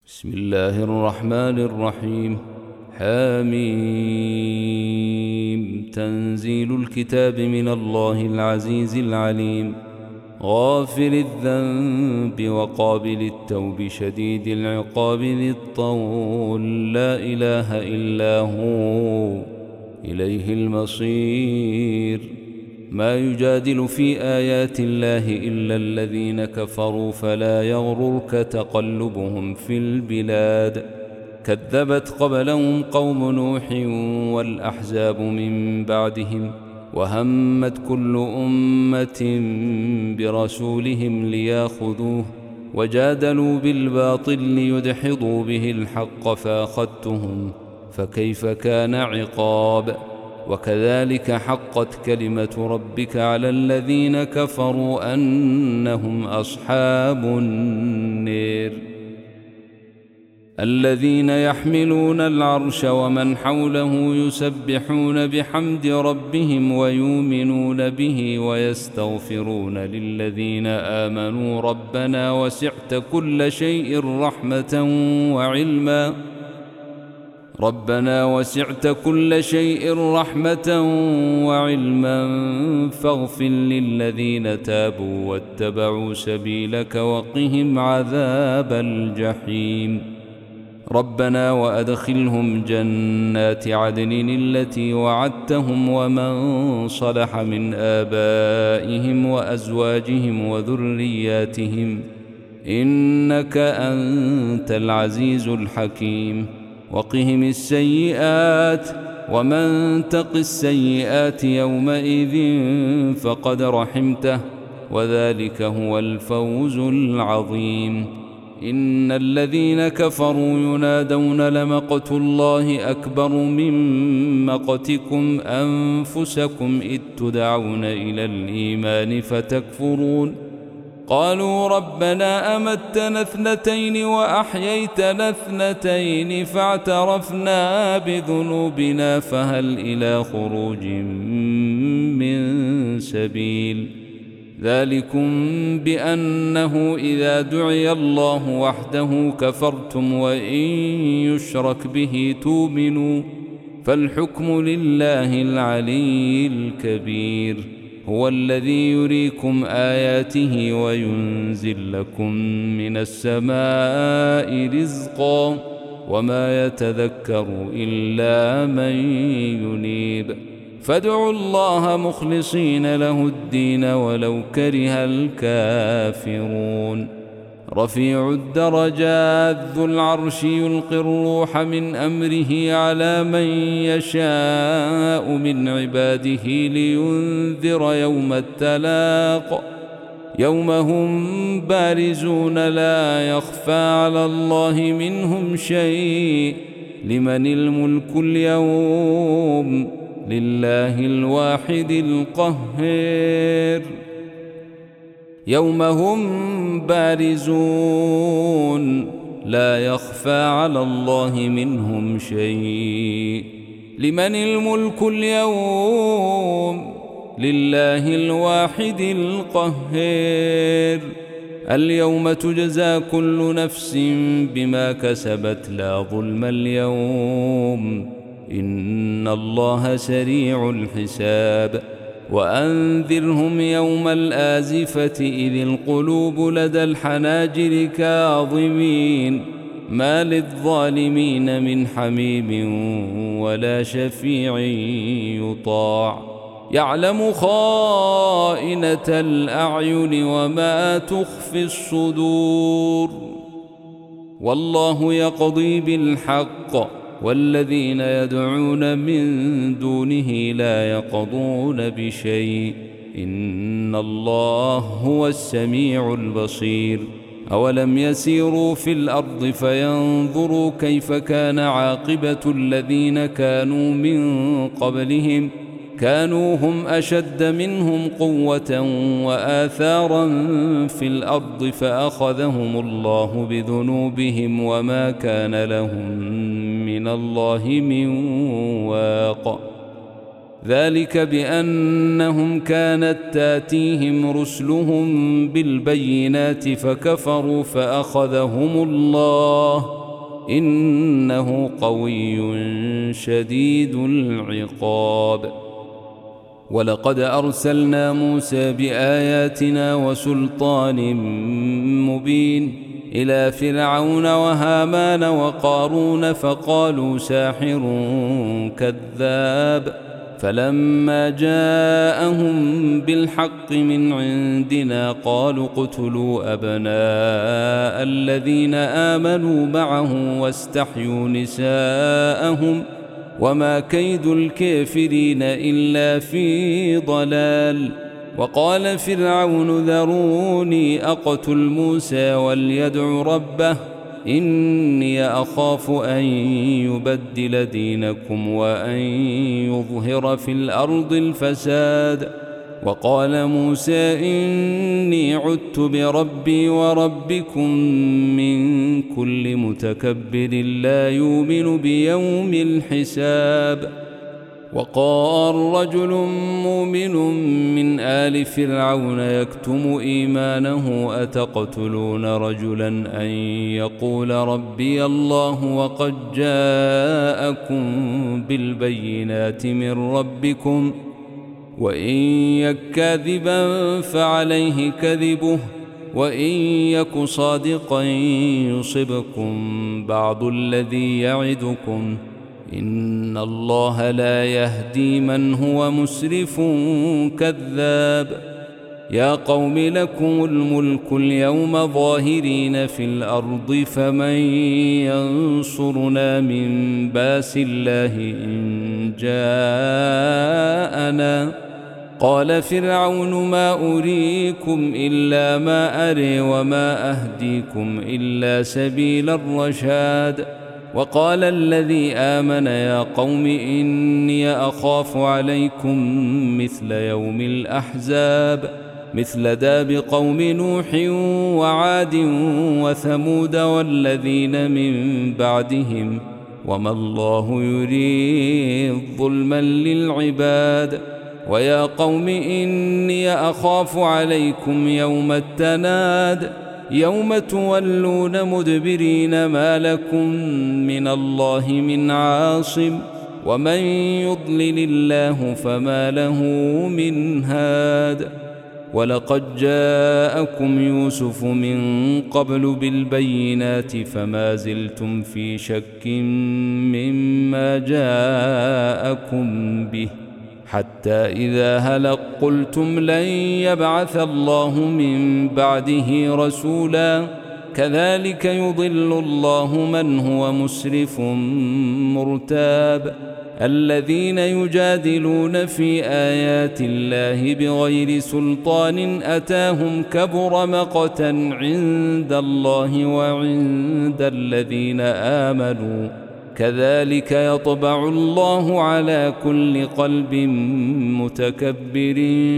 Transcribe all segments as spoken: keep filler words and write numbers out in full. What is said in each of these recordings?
بسم الله الرحمن الرحيم. حميم. تنزيل الكتاب من الله العزيز العليم، غافر الذنب وقابل التوب شديد العقاب ذي الطول، لا إله إلا هو إليه المصير. ما يجادل في آيات الله إلا الذين كفروا، فلا يغررك تقلبهم في البلاد. كذبت قبلهم قوم نوح والأحزاب من بعدهم، وهمت كل أمة برسولهم لياخذوه، وجادلوا بالباطل ليدحضوا به الحق، فأخذتهم فكيف كان عقاب. وكذلك حقت كلمة ربك على الذين كفروا أنهم أصحاب النير. الذين يحملون العرش ومن حوله يسبحون بحمد ربهم ويؤمنون به ويستغفرون للذين آمنوا ربنا وسعت كل شيء رحمة وعلما ربنا وسعت كل شيء رحمة وعلما فاغفر للذين تابوا واتبعوا سبيلك وقهم عذاب الجحيم. ربنا وأدخلهم جنات عدن التي وعدتهم ومن صلح من آبائهم وأزواجهم وذرياتهم، إنك أنت العزيز الحكيم. وقهم السيئات، ومن تق السيئات يومئذ فقد رحمته، وذلك هو الفوز العظيم. إن الذين كفروا ينادون لمقت الله أكبر من مقتكم أنفسكم إذ تدعون إلى الإيمان فتكفرون. قالوا ربنا أمتنا اثنتين وأحييتنا اثنتين فاعترفنا بذنوبنا فهل إلى خروج من سبيل. ذلكم بأنه إذا دعي الله وحده كفرتم وإن يشرك به تؤمنوا، فالحكم لله العلي الكبير. هو الذي يريكم آياته وينزل لكم من السماء رزقا، وما يتذكر إلا من ينيب. فادعوا الله مخلصين له الدين ولو كره الكافرون. رفيع الدرجات ذو العرش يلقي الروح من أمره على من يشاء من عباده لينذر يوم التلاق، يوم هم بارزون لا يخفى على الله منهم شيء. لمن الملك اليوم؟ لله الواحد القهار. يوم هم بارزون لا يخفى على الله منهم شيء. لمن الملك اليوم؟ لله الواحد القهار. اليوم تجزى كل نفس بما كسبت لا ظلم اليوم، إن الله سريع الحساب. وأنذرهم يوم الآزفة إذ القلوب لدى الحناجر كاظمين، ما للظالمين من حميم ولا شفيع يطاع. يعلم خائنة الأعين وما تخفي الصدور، والله يقضي بالحق، والذين يدعون من دونه لا يقضون بشيء، إن الله هو السميع البصير. أولم يسيروا في الأرض فينظروا كيف كان عاقبة الذين كانوا من قبلهم، كانوا هم أشد منهم قوة وآثارا في الأرض فأخذهم الله بذنوبهم وما كان لهم من الله من واق. ذلك بأنهم كانت تاتيهم رسلهم بالبينات فكفروا فأخذهم الله إنه قوي شديد العقاب. ولقد أرسلنا موسى بآياتنا وسلطان مبين إلى فرعون وهامان وقارون فقالوا ساحر كذاب، فلما جاءهم بالحق من عندنا قالوا اقتلوا أبناء الذين آمنوا معه واستحيوا نساءهم وما كيد الكافرين إلا في ضلال. وقال فرعون ذروني أقتل موسى وليدع ربه إني أخاف أن يبدل دينكم وأن يظهر في الأرض الفساد. وقال موسى إني عدت بربي وربكم من كل متكبر لا يؤمن بيوم الحساب. وقال رجل مؤمن من آل فرعون يكتم إيمانه أتقتلون رجلا أن يقول ربي الله وقد جاءكم بالبينات من ربكم وإن يك كاذبا فعليه كذبه وإن يك صادقا يصبكم بعض الذي يعدكم إن الله لا يهدي من هو مسرف كذاب. يا قوم لكم الملك اليوم ظاهرين في الأرض فمن ينصرنا من باس الله إن جاءنا. قال فرعون ما أريكم إلا ما أري وما أهديكم إلا سبيل الرشاد. وقال الذي آمن يا قوم إني أخاف عليكم مثل يوم الأحزاب مثل داب قوم نوح وعاد وثمود والذين من بعدهم وما الله يريد ظلما للعباد. ويا قوم إني أخاف عليكم يوم التناد يوم تولون مدبرين ما لكم من الله من عاصم ومن يضلل الله فما له من هاد. ولقد جاءكم يوسف من قبل بالبينات فما زلتم في شك مما جاءكم به حتى إذا هلق قلتم لن يبعث الله من بعده رسولا كذلك يضل الله من هو مسرف مرتاب. الذين يجادلون في آيات الله بغير سلطان أتاهم كبر مقتا عند الله وعند الذين آمنوا كذلك يطبع الله على كل قلب متكبر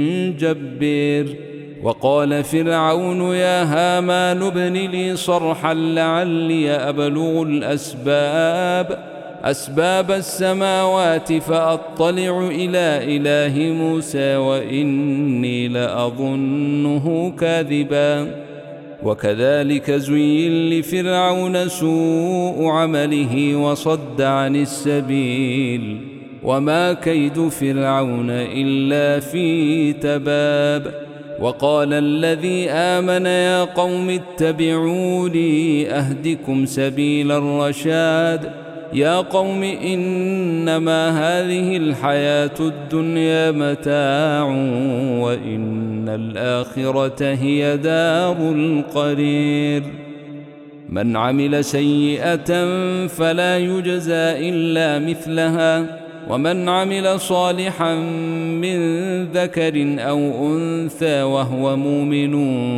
جبير. وقال فرعون يا هامان ابن لي صرحا لعلي أبلغ الأسباب أسباب السماوات فأطلع إلى إله موسى وإني لأظنه كاذبا. وكذلك زين لفرعون سوء عمله وصد عن السبيل وما كيد فرعون إلا في تباب. وقال الذي آمن يا قوم اتبعوني أهدكم سبيل الرشاد. يا قوم إنما هذه الحياة الدنيا متاع وإن الآخرة هي دار القرير. من عمل سيئة فلا يجزى إلا مثلها ومن عمل صالحا من ذكر أو أنثى وهو مؤمن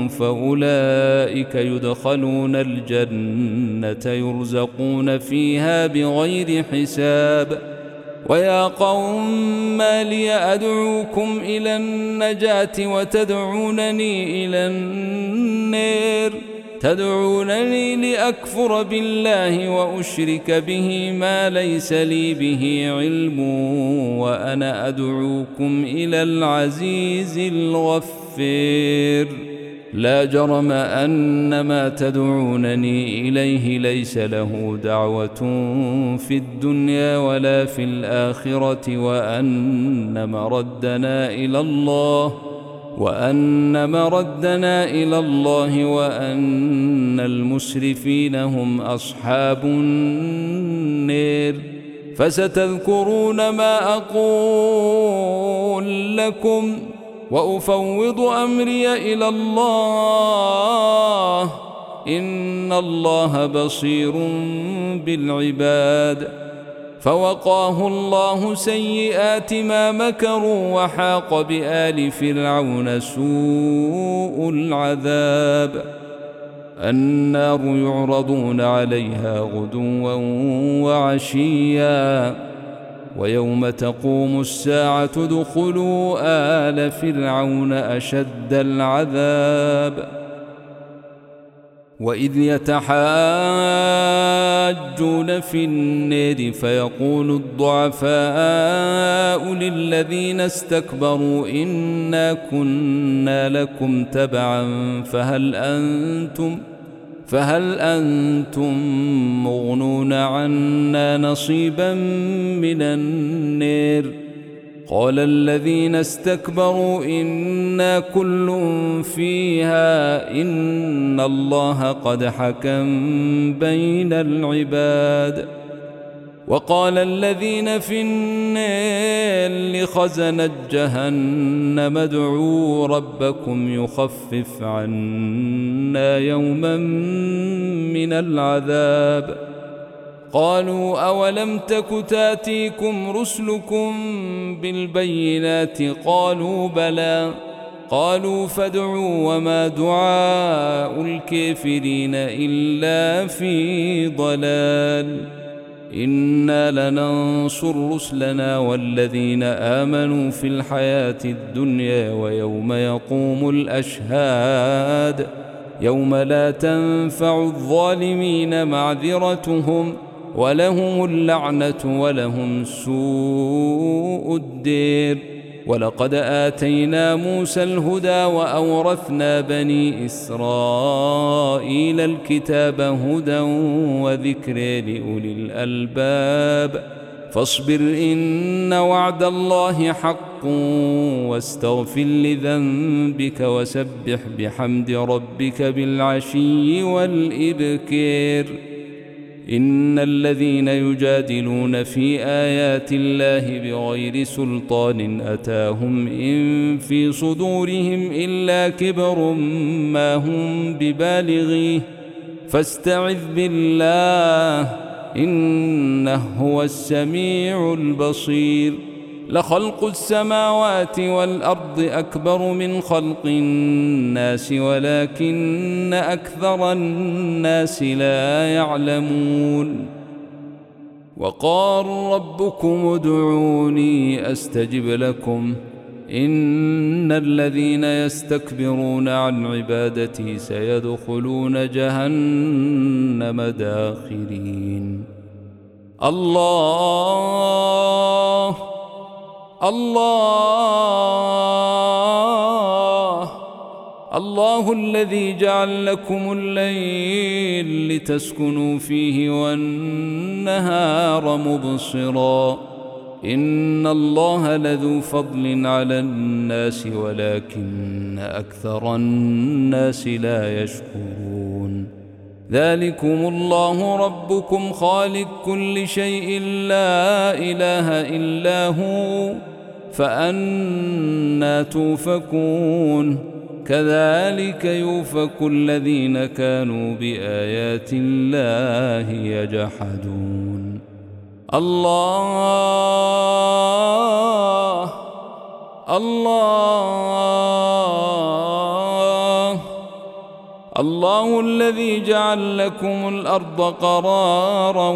فأولئك يدخلون الجنة يرزقون فيها بغير حساب. ويا قوم ما لي أدعوكم إلى النجاة وتدعونني إلى النار تدعونني لأكفر بالله وأشرك به ما ليس لي به علم وأنا أدعوكم إلى العزيز الغفير. لا جرم أن ما تدعونني إليه ليس له دعوة في الدنيا ولا في الآخرة وأن مردنا إلى الله وأن مردنا إلى الله وأن المسرفين هم أصحاب النار. فستذكرون ما أقول لكم وأفوض أمري إلى الله إن الله بصير بالعباد. فوقاه الله سيئات ما مكروا وحاق بآل فرعون سوء العذاب. النار يعرضون عليها غدوا وعشيا ويوم تقوم الساعة ادخلوا آل فرعون أشد العذاب. وإذ يتحاجون في النار فيقول الضعفاء للذين استكبروا إنا كنا لكم تبعا فهل أنتم فهل أنتم مغنون عنا نصيبا من النار. قال الذين استكبروا إنا كل فيها إن الله قد حكم بين العباد. وقال الذين في النار لخزنة جهنم ادعوا ربكم يخفف عنا يوما من العذاب. قالوا أولم تك تاتيكم رسلكم بالبينات قالوا بلى. قالوا فادعوا وما دعاء الكافرين إلا في ضلال. إنا لننصر رسلنا والذين آمنوا في الحياة الدنيا ويوم يقوم الأشهاد يوم لا تنفع الظالمين معذرتهم ولهم اللعنة ولهم سوء الدير. ولقد آتينا موسى الهدى وأورثنا بني إسرائيل الكتاب هدى وذكر لأولي الألباب. فاصبر إن وعد الله حق واستغفر لذنبك وسبح بحمد ربك بالعشي والإبكار. إن الذين يجادلون في آيات الله بغير سلطان أتاهم إن في صدورهم إلا كبر ما هم ببالغيه فاستعذ بالله إنه هو السميع البصير. لخلق السماوات والأرض أكبر من خلق الناس ولكن أكثر الناس لا يعلمون. وقال ربكم ادعوني أستجب لكم إن الذين يستكبرون عن عبادتي سيدخلون جهنم داخرين. الله الله الله الذي جعل لكم الليل لتسكنوا فيه والنهار مبصرا إن الله لذو فضل على الناس ولكن أكثر الناس لا يشكرون. ذلكم الله ربكم خالق كل شيء لا إله إلا هو فأنى توفكون. كذلك يؤفك الذين كانوا بآيات الله يجحدون. الله الله الله الذي جعل لكم الأرض قرارا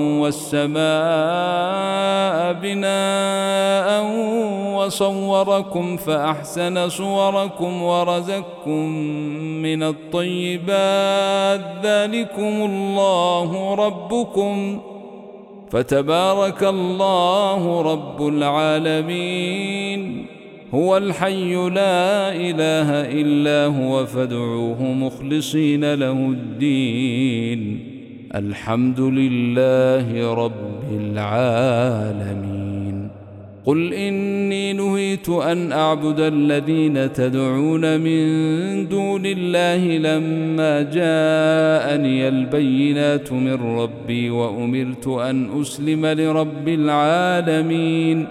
والسماء بناء وصوركم فأحسن صوركم ورزقكم من الطيبات ذلكم الله ربكم فتبارك الله رب العالمين هو الحي لا إله إلا هو فادعوه مخلصين له الدين الحمد لله رب العالمين قل إني نهيت أن أعبد الذين تدعون من دون الله لما جاءني البينات من ربي وأمرت أن أسلم لرب العالمين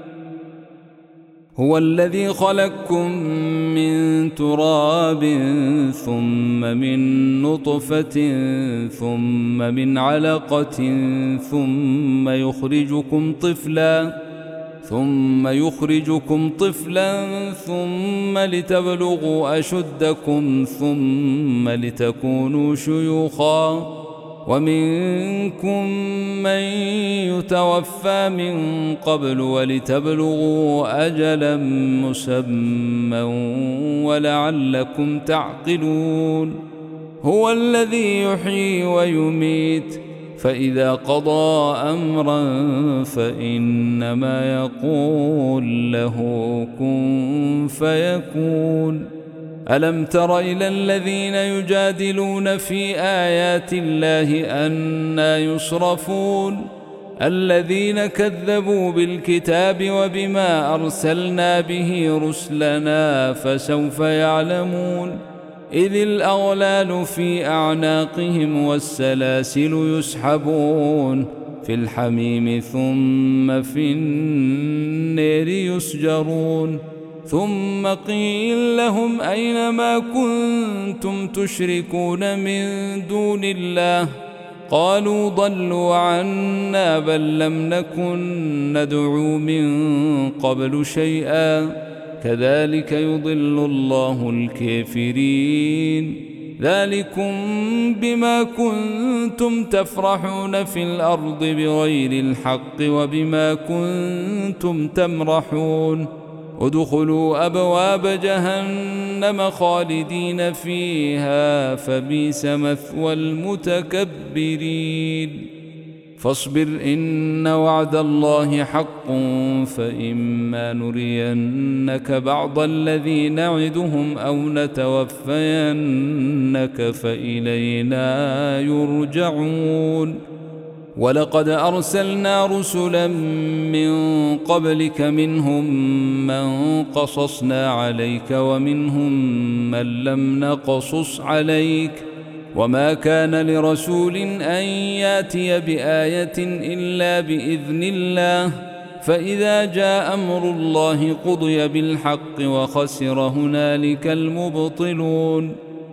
هو الذي خلقكم من تراب ثم من نطفة ثم من علقة ثم يخرجكم طفلا ثم يخرجكم طفلا ثم لتبلغوا أشدكم ثم لتكونوا شيوخا ومنكم من يتوفى من قبل ولتبلغوا أجلا مسمى ولعلكم تعقلون هو الذي يحيي ويميت فإذا قضى أمرا فإنما يقول له كن فيكون ألم تر إلى الذين يجادلون في آيات الله أنى يصرفون الذين كذبوا بالكتاب وبما أرسلنا به رسلنا فسوف يعلمون إذ الأغلال في أعناقهم والسلاسل يسحبون في الحميم ثم في النار يسجرون ثم قيل لهم أين ما كنتم تشركون من دون الله قالوا ضلوا عنا بل لم نكن ندعو من قبل شيئا كذلك يضل الله الكافرين ذلكم بما كنتم تفرحون في الأرض بغير الحق وبما كنتم تمرحون ادخلوا أبواب جهنم خالدين فيها فبئس مثوى المتكبرين فاصبر إن وعد الله حق فإما نرينك بعض الذي نعدهم أو نتوفينك فإلينا يرجعون ولقد أرسلنا رسلا من قبلك منهم من قصصنا عليك ومنهم من لم نقصص عليك وما كان لرسول أن ياتي بآية إلا بإذن الله فإذا جاء أمر الله قضي بالحق وخسر هنالك المبطلون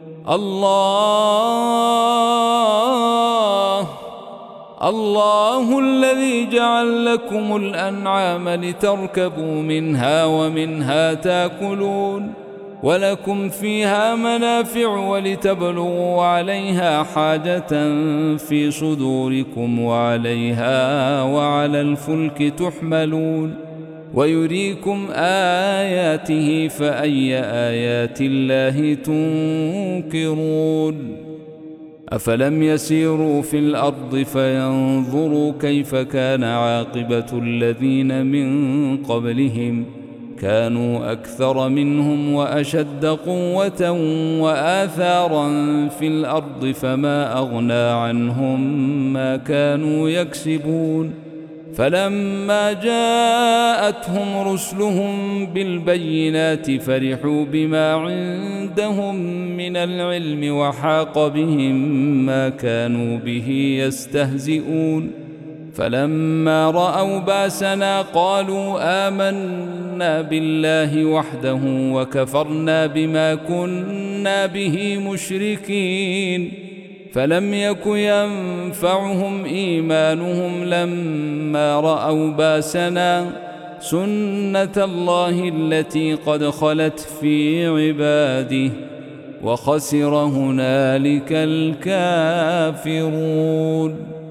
الله الله الذي جعل لكم الأنعام لتركبوا منها ومنها تأكلون ولكم فيها منافع ولتبلغوا عليها حاجة في صدوركم وعليها وعلى الفلك تحملون ويريكم آياته فأي آيات الله تنكرون أفلم يسيروا في الأرض فينظروا كيف كان عاقبة الذين من قبلهم كانوا أكثر منهم وأشد قوة وآثارا في الأرض فما أغنى عنهم ما كانوا يكسبون فلما جاءتهم رسلهم بالبينات فرحوا بما عندهم من العلم وحاق بهم ما كانوا به يستهزئون فلما رأوا باسنا قالوا آمنا بالله وحده وكفرنا بما كنا به مشركين فلم يك ينفعهم إيمانهم لما رأوا باسنا سنة الله التي قد خلت في عباده وخسر هنالك الكافرون.